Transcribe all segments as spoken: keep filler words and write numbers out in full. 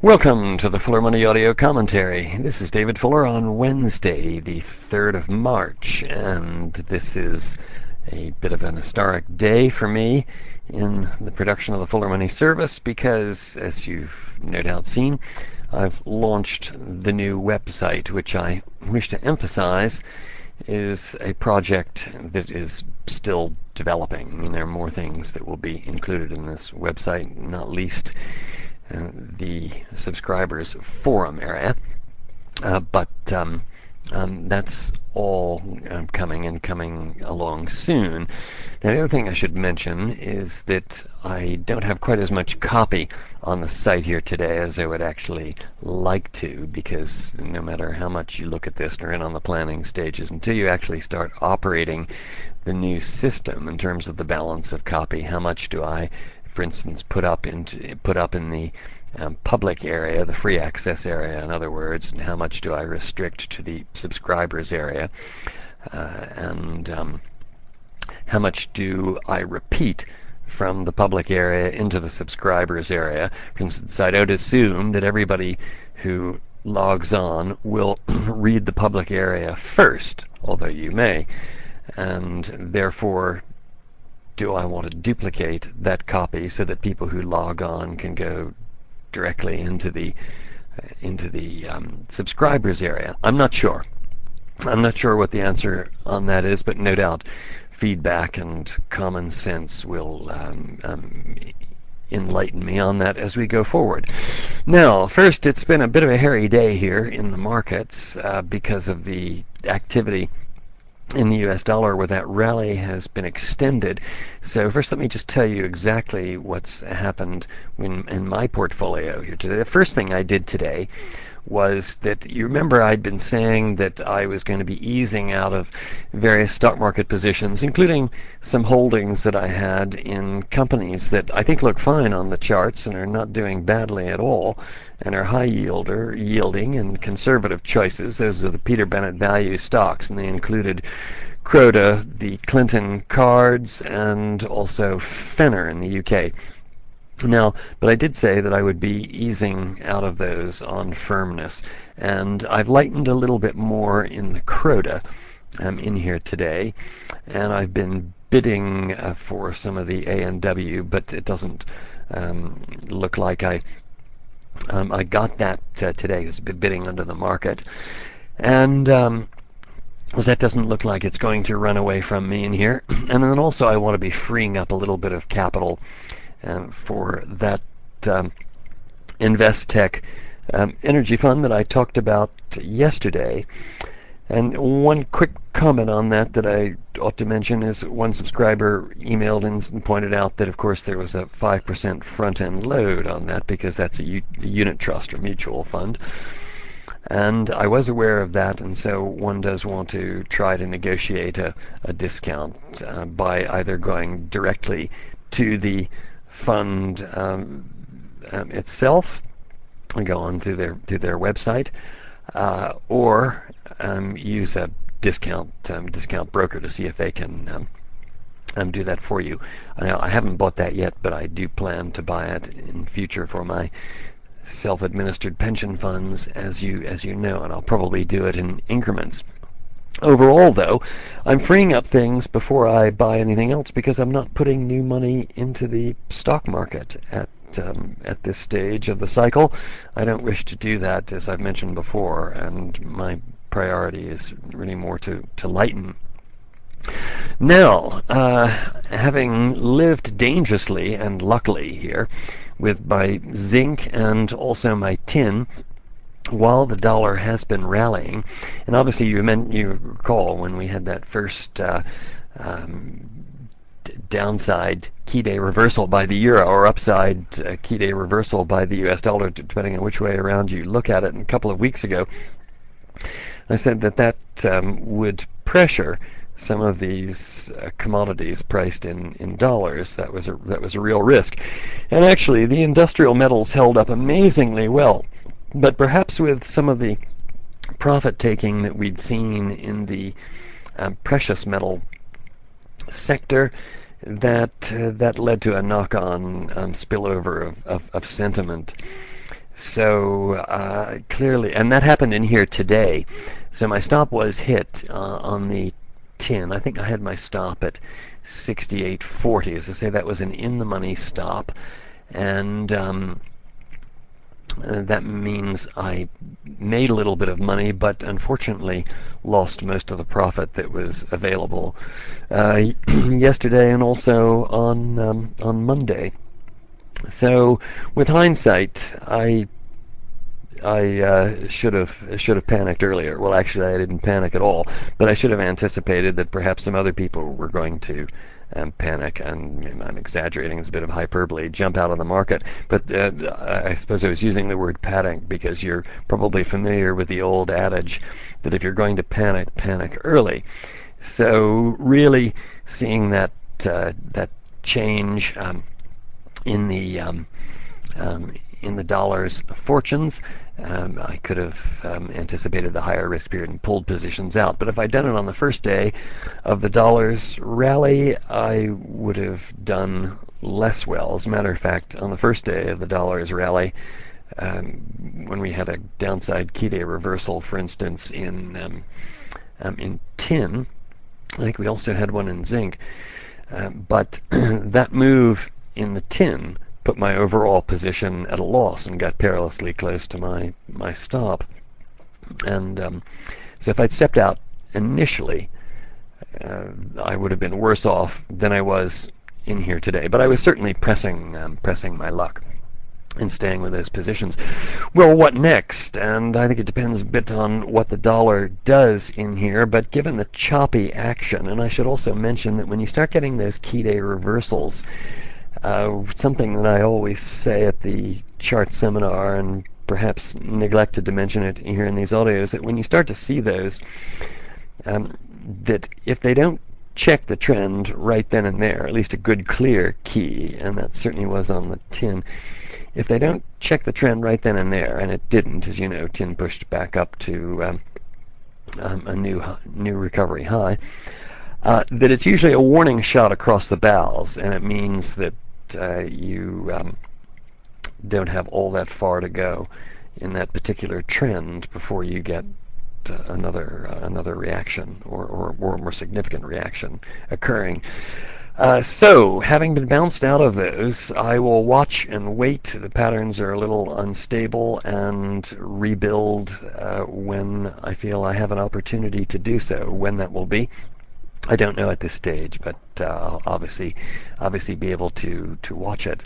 Welcome to the Fuller Money Audio Commentary. This is David Fuller on Wednesday, the third of March, and this is a bit of an historic day for me in the production of the Fuller Money service because, as you've no doubt seen, I've launched the new website, which I wish to emphasize is a project that is still developing. I mean, there are more things that will be included in this website, not least uh, the subscribers forum area. Uh, but um, um, that's all um, coming and coming along soon. Now, the other thing I should mention is that I don't have quite as much copy on the site here today as I would actually like to, because no matter how much you look at this and are in on the planning stages, until you actually start operating the new system in terms of the balance of copy, how much do I, for instance, put up into put up in the um, public area, the free access area, in other words, and how much do I restrict to the subscribers area, uh, and um, how much do I repeat from the public area into the subscribers area. For instance, I don't assume that everybody who logs on will read the public area first, although you may, and therefore do I want to duplicate that copy so that people who log on can go directly into the uh, into the um, subscribers area? I'm not sure. I'm not sure what the answer on that is, but no doubt feedback and common sense will um, um, enlighten me on that as we go forward. Now, first, it's been a bit of a hairy day here in the markets uh, because of the activity in the U S dollar, where that rally has been extended. So first, let me just tell you exactly what's happened in, in my portfolio here today. The first thing I did today was that, you remember I'd been saying that I was going to be easing out of various stock market positions, including some holdings that I had in companies that I think look fine on the charts and are not doing badly at all, and are high yielder, yielding and conservative choices. Those are the Peter Bennett value stocks, and they included Croda, the Clinton cards, and also Fenner in the U K. Now, but I did say that I would be easing out of those on firmness, and I've lightened a little bit more in the Croda um, in here today, and I've been bidding uh, for some of the A and W, but it doesn't um, look like I um, I got that uh, today. It's bidding under the market, and um, because that doesn't look like it's going to run away from me in here. And then also I want to be freeing up a little bit of capital um, for that um, Investec um, energy fund that I talked about yesterday. And one quick comment on that that I ought to mention is one subscriber emailed in and pointed out that, of course, there was a five percent front-end load on that because that's a, u- a unit trust or mutual fund. And I was aware of that, and so one does want to try to negotiate a, a discount uh, by either going directly to the fund um, um, itself and go on to their to their website, uh, or um, use a discount um, discount broker to see if they can um, um, do that for you. Now, I haven't bought that yet, but I do plan to buy it in future for my self-administered pension funds, as you as you know, and I'll probably do it in increments. Overall, though, I'm freeing up things before I buy anything else because I'm not putting new money into the stock market at um, at this stage of the cycle. I don't wish to do that, as I've mentioned before, and my priority is really more to, to lighten. Now, uh, having lived dangerously and luckily here with my zinc and also my tin, while the dollar has been rallying, and obviously you meant you recall when we had that first uh, um, d- downside key day reversal by the euro, or upside uh, key day reversal by the U S dollar, depending on which way around you look at it. And a couple of weeks ago, I said that that um, would pressure some of these uh, commodities priced in, in dollars. That was a that was a real risk, and actually the industrial metals held up amazingly well. But perhaps with some of the profit taking that we'd seen in the um, precious metal sector, that uh, that led to a knock-on um, spillover of, of, of sentiment. So uh, clearly, and that happened in here today. So my stop was hit uh, on the tin. I think I had my stop at sixty-eight forty. As I say, that was an in-the-money stop, and um, uh, that means I made a little bit of money, but unfortunately lost most of the profit that was available uh, yesterday and also on um, on Monday. So, with hindsight, I I uh, should have should have panicked earlier. Well, actually, I didn't panic at all, but I should have anticipated that perhaps some other people were going to um, panic, and I'm exaggerating. It's a bit of hyperbole. Jump out of the market, but uh, I suppose I was using the word panic because you're probably familiar with the old adage that if you're going to panic, panic early. So, really seeing that uh, that change um, in the um, um, in the dollar's fortunes. Um, I could have um, anticipated the higher risk period and pulled positions out. But if I'd done it on the first day of the dollar's rally, I would have done less well. As a matter of fact, on the first day of the dollar's rally, um, when we had a downside key day reversal, for instance, in um, um, in tin, I think we also had one in zinc. Uh, but that move in the tin put my overall position at a loss and got perilously close to my, my stop. And um, so if I'd stepped out initially, uh, I would have been worse off than I was in here today. But I was certainly pressing um, pressing my luck and staying with those positions. Well, what next? And I think it depends a bit on what the dollar does in here, but given the choppy action, and I should also mention that when you start getting those key day reversals, uh, something that I always say at the chart seminar, and perhaps neglected to mention it here in these audios, that when you start to see those, um, that if they don't check the trend right then and there, at least a good clear key, and that certainly was on the tin, if they don't check the trend right then and there, and it didn't, as you know, tin pushed back up to um, um, a new new recovery high, uh, that it's usually a warning shot across the bows, and it means that uh, you um, don't have all that far to go in that particular trend before you get uh, another uh, another reaction or, or, or more significant reaction occurring. Uh, so, having been bounced out of those, I will watch and wait. The patterns are a little unstable, and rebuild uh, when I feel I have an opportunity to do so. When that will be, I don't know at this stage, but uh, I'll obviously, obviously be able to to watch it.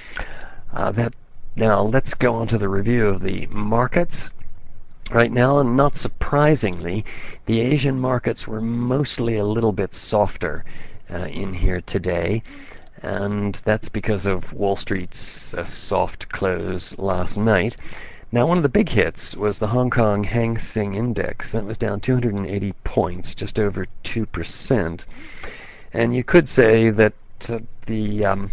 Uh, that now let's go on to the review of the markets. Right now, and not surprisingly, the Asian markets were mostly a little bit softer uh, in here today, and that's because of Wall Street's uh, soft close last night. Now, one of the big hits was the Hong Kong Hang Seng Index. That was down two hundred eighty points, just over two percent. And you could say that uh, the um,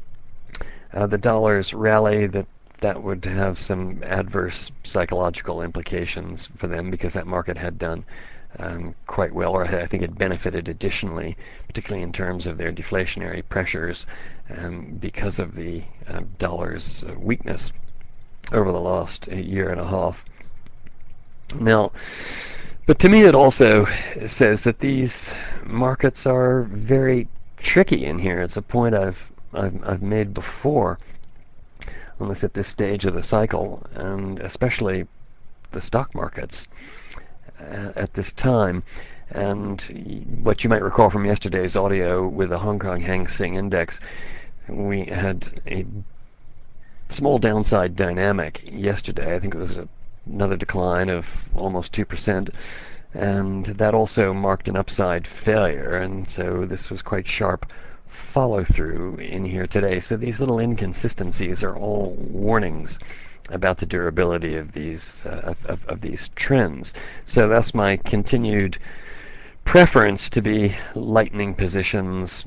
uh, the dollar's rally, that that would have some adverse psychological implications for them because that market had done um, quite well, or I think it benefited additionally, particularly in terms of their deflationary pressures um, because of the uh, dollar's uh, weakness over the last year and a half. Now, but to me it also says that these markets are very tricky in here. It's a point I've I've, I've made before, unless at this stage of the cycle, and especially the stock markets uh, at this time. And what you might recall from yesterday's audio with the Hong Kong Hang Seng Index, we had a small downside dynamic yesterday. I think it was a, another decline of almost two percent. And that also marked an upside failure. And so this was quite sharp follow through in here today. So these little inconsistencies are all warnings about the durability of these uh, of, of, of these trends. So that's my continued preference to be lightening positions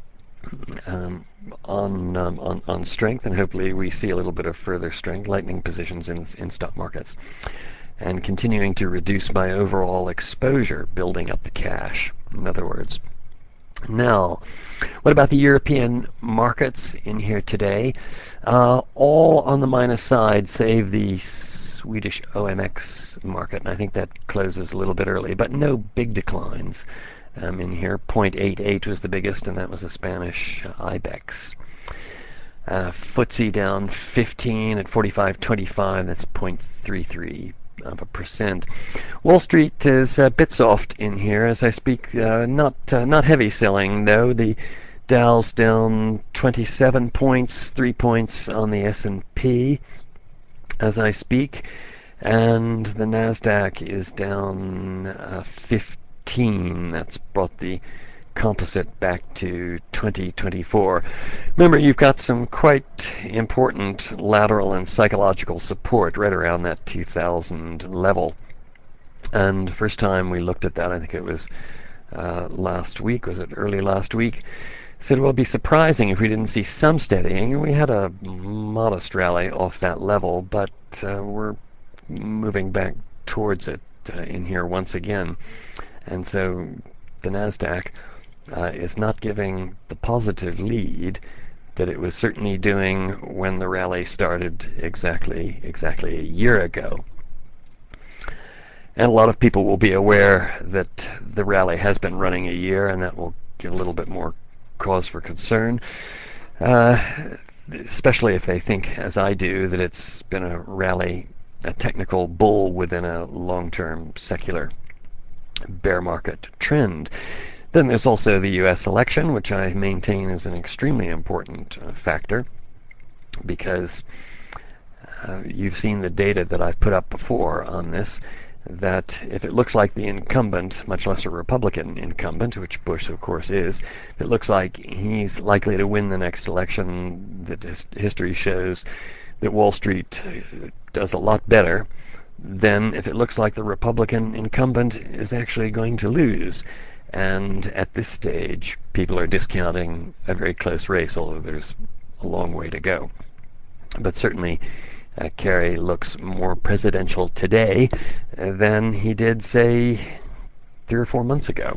um, on, um, on on strength, and hopefully we see a little bit of further strength, lightening positions in in stock markets, and continuing to reduce my overall exposure, building up the cash. In other words. Now, what about the European markets in here today? Uh, all on the minus side, save the Swedish O M X market, and I think that closes a little bit early, but no big declines um, in here. zero point eight eight was the biggest, and that was the Spanish uh, IBEX. Uh, F T S E down fifteen at forty-five twenty-five. That's zero point three three of a percent. Wall Street is a bit soft in here as I speak. Uh, not uh, not heavy selling though. The Dow's down twenty-seven points, three points on the S and P as I speak, and the Nasdaq is down uh, fifteen. That's brought the composite back to twenty twenty-four. Remember, you've got some quite important lateral and psychological support right around that two thousand level. And first time we looked at that, I think it was uh, last week. Was it early last week? Said, well, it'd be surprising if we didn't see some steadying. We had a modest rally off that level, but uh, we're moving back towards it uh, in here once again. And so the Nasdaq uh, is not giving the positive lead that it was certainly doing when the rally started exactly exactly a year ago. And a lot of people will be aware that the rally has been running a year, and that will give a little bit more cause for concern, uh, especially if they think, as I do, that it's been a rally, a technical bull within a long-term secular bear market trend. Then there's also the U S election, which I maintain is an extremely important uh, factor, because uh, you've seen the data that I've put up before on this, that if it looks like the incumbent, much less a Republican incumbent, which Bush of course is, if it looks like he's likely to win the next election, that history shows that Wall Street does a lot better than if it looks like the Republican incumbent is actually going to lose. And at this stage, people are discounting a very close race, although there's a long way to go. But certainly, Uh, Kerry looks more presidential today uh, than he did, say, three or four months ago.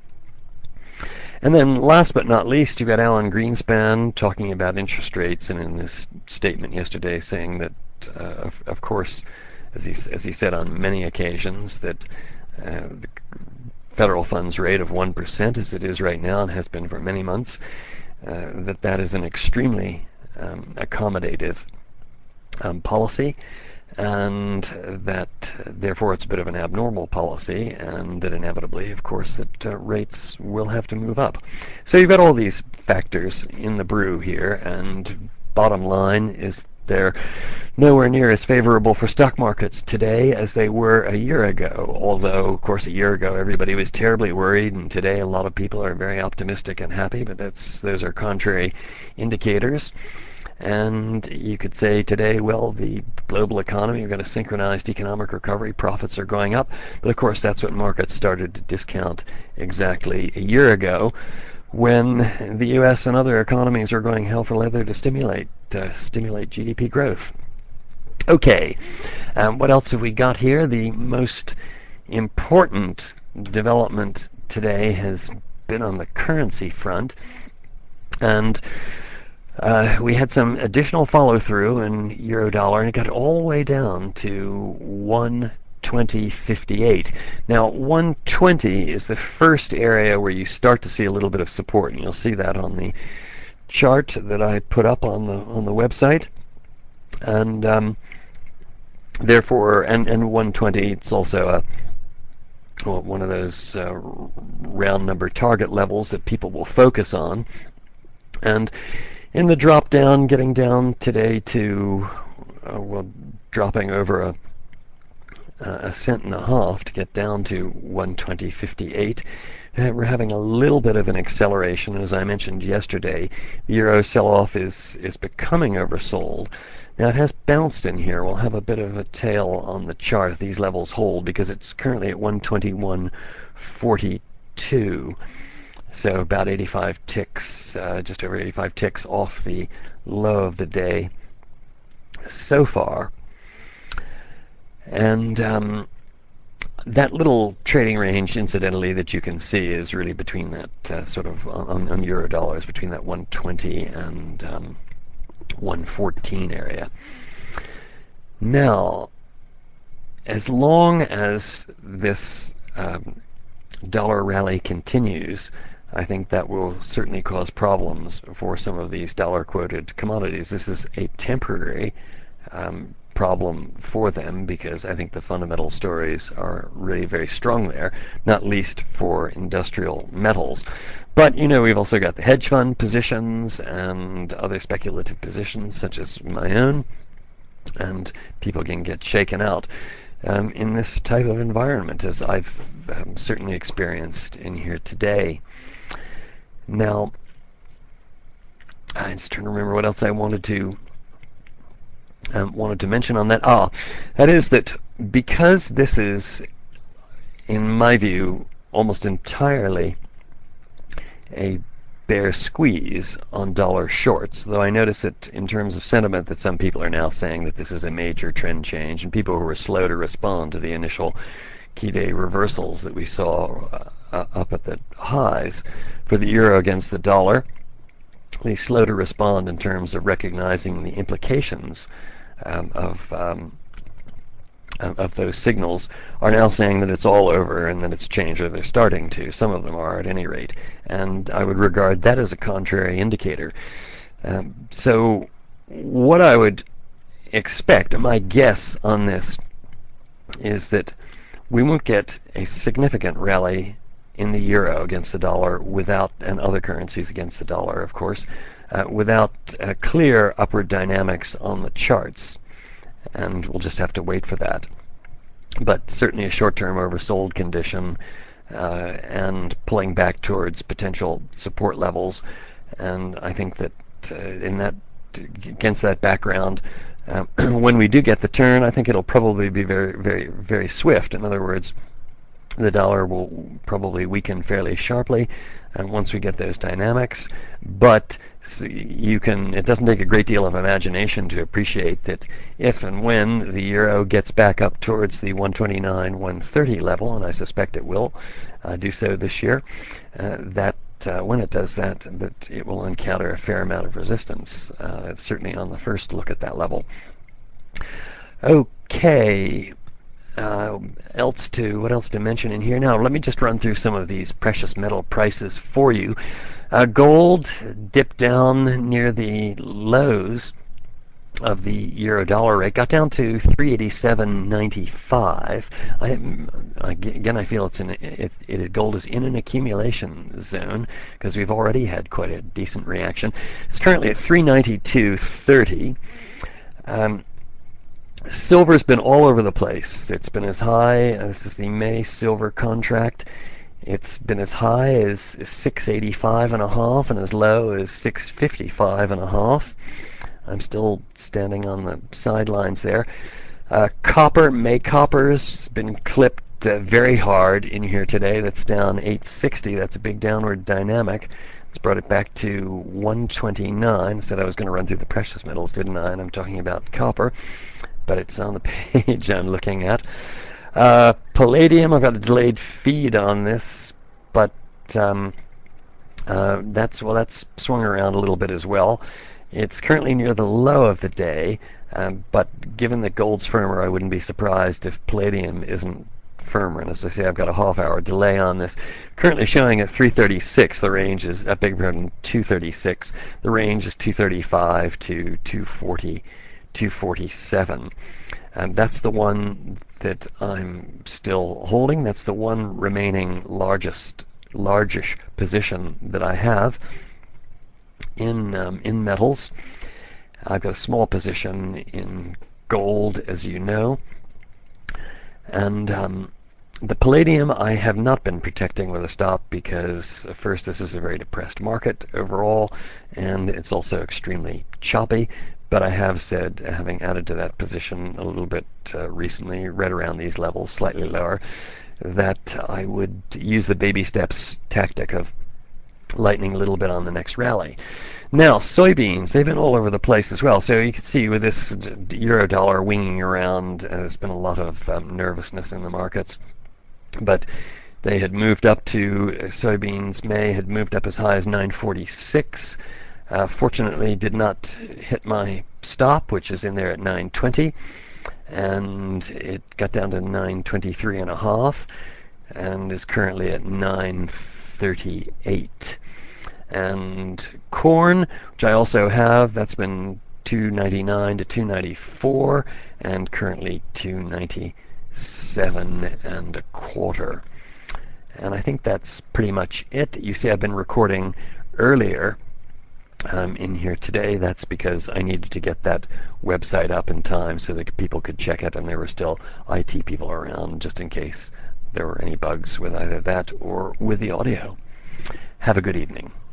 And then last but not least, you've got Alan Greenspan talking about interest rates, and in his statement yesterday saying that, uh, of, of course, as he, as he said on many occasions, that uh, the federal funds rate of one percent, as it is right now and has been for many months, uh, that that is an extremely um, accommodative Um, policy, and that uh, therefore it's a bit of an abnormal policy, and that inevitably, of course, that uh, rates will have to move up. So you've got all these factors in the brew here, and bottom line is they're nowhere near as favorable for stock markets today as they were a year ago, although, of course, a year ago everybody was terribly worried, and today a lot of people are very optimistic and happy, but that's those are contrary indicators. And you could say today, well, the global economy, we've got a synchronized economic recovery, profits are going up. But of course, that's what markets started to discount exactly a year ago, when the U S and other economies are going hell for leather to stimulate uh, stimulate G D P growth. Okay, um, what else have we got here? The most important development today has been on the currency front, and Uh, we had some additional follow-through in euro dollar, and it got all the way down to one twenty fifty-eight. Now, one twenty is the first area where you start to see a little bit of support, and you'll see that on the chart that I put up on the on the website. And um, therefore, and and one twenty, it's also a well, one of those uh, round number target levels that people will focus on. And in the drop down, getting down today to, uh, well, dropping over a, a cent and a half to get down to one twenty fifty-eight. Uh, we're having a little bit of an acceleration. As I mentioned yesterday, the euro sell-off is, is becoming oversold. Now, it has bounced in here. We'll have a bit of a tail on the chart if these levels hold, because it's currently at one twenty-one forty-two. So about eighty-five ticks, uh, just over eighty-five ticks off the low of the day so far. And um, that little trading range, incidentally, that you can see is really between that uh, sort of on, on euro dollars between that one twenty and um, one fourteen area. Now, as long as this um, dollar rally continues, I think that will certainly cause problems for some of these dollar-quoted commodities. This is a temporary um, problem for them because I think the fundamental stories are really very strong there, not least for industrial metals. But, you know, we've also got the hedge fund positions and other speculative positions, such as my own, and people can get shaken out um, in this type of environment, as I've um, certainly experienced in here today. Now, I'm just trying to remember what else I wanted to um, wanted to mention on that. Ah, that is that because this is, in my view, almost entirely a bear squeeze on dollar shorts, though I notice that in terms of sentiment that some people are now saying that this is a major trend change, and people who were slow to respond to the initial key day reversals that we saw uh, up at the highs for the euro against the dollar, they slow to respond in terms of recognizing the implications um, of um, of those signals, are now saying that it's all over and that it's changed, or they're starting to. Some of them are, at any rate. And I would regard that as a contrary indicator. Um, so what I would expect, my guess on this, is that we won't get a significant rally in the euro against the dollar without, and other currencies against the dollar, of course, uh, without uh, clear upward dynamics on the charts. And we'll just have to wait for that. But certainly a short-term oversold condition uh, and pulling back towards potential support levels. And I think that uh, in that, against that background, uh, when we do get the turn, I think it'll probably be very, very, very swift. In other words, the dollar will probably weaken fairly sharply and once we get those dynamics, but you can, it doesn't take a great deal of imagination to appreciate that if and when the euro gets back up towards the one twenty-nine, one thirty level, and I suspect it will uh, do so this year, uh, that uh, when it does that, that it will encounter a fair amount of resistance. Uh, it's certainly on the first look at that level. Okay. Uh, else to what else to mention in here? Now, let me just run through some of these precious metal prices for you. Uh, gold dipped down near the lows of the euro dollar rate, got down to three eighty-seven ninety-five. I, again, I feel it's in it, it gold is in an accumulation zone because we've already had quite a decent reaction. It's currently at three ninety-two thirty. Um, Silver's been all over the place. It's been as high, uh, this is the May silver contract, it's been as high as six eighty-five and a half and as low as six fifty-five and a half. I'm still standing on the sidelines there. Uh, copper, May copper's been clipped uh, very hard in here today. That's down eight sixty. That's a big downward dynamic. It's brought it back to one twenty-nine. I said I was going to run through the precious metals, didn't I? And I'm talking about copper, but it's on the page I'm looking at. Uh, palladium, I've got a delayed feed on this, but um, uh, that's, well, that's swung around a little bit as well. It's currently near the low of the day, um, but given that gold's firmer, I wouldn't be surprised if palladium isn't firmer. And as I say, I've got a half-hour delay on this. Currently showing at three thirty-six. The range is, I beg your pardon, two thirty-six. The range is two thirty-five to two forty, two forty-seven. And that's the one that I'm still holding. That's the one remaining largest, largish position that I have in um, in metals. I've got a small position in gold, as you know, and um, the palladium I have not been protecting with a stop because, first, this is a very depressed market overall, and it's also extremely choppy. But I have said, having added to that position a little bit uh, recently, right around these levels, slightly lower, that I would use the baby steps tactic of lightening a little bit on the next rally. Now, soybeans, they've been all over the place as well. So you can see with this euro dollar winging around, uh, there's been a lot of um, nervousness in the markets. but they had moved up to soybeans. May had moved up as high as nine forty-six. Uh, fortunately, did not hit my stop, which is in there at nine twenty, and it got down to nine twenty-three and a half, and is currently at nine thirty-eight. And corn, which I also have, that's been two ninety-nine to two ninety-four, and currently two ninety-seven and a quarter. And I think that's pretty much it. You see, I've been recording earlier um, in here today. That's because I needed to get that website up in time so that people could check it, and there were still I T people around just in case there were any bugs with either that or with the audio. Have a good evening.